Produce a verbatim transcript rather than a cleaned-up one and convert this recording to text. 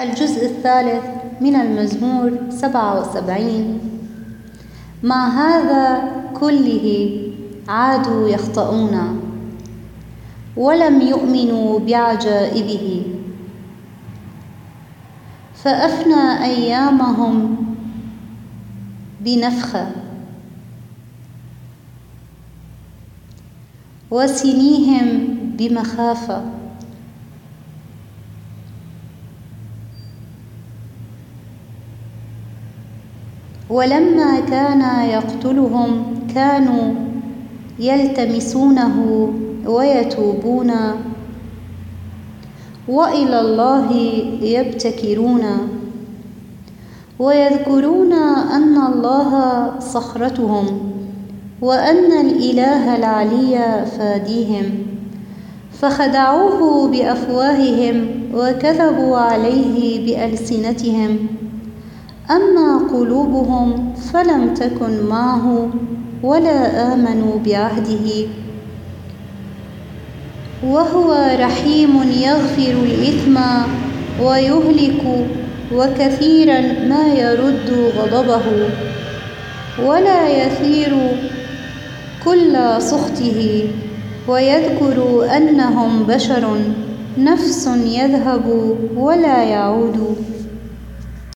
الجزء الثالث من المزمور سبعة وسبعين. مع هذا كله عادوا يخطئون ولم يؤمنوا بعجائبه، فأفنى أيامهم بنفخة وسنيهم بمخافة. ولما كان يقتلهم كانوا يلتمسونه ويتوبون وإلى الله يبتكرون، ويذكرون أن الله صخرتهم وأن الإله العلي فاديهم، فخدعوه بأفواههم وكذبوا عليه بألسنتهم، أما قلوبهم فلم تكن معه ولا آمنوا بعهده. وهو رحيم يغفر الإثم ويهلك، وكثيرا ما يرد غضبه، ولا يثير كل سخطه، ويذكر أنهم بشر، نفس يذهب ولا يعود.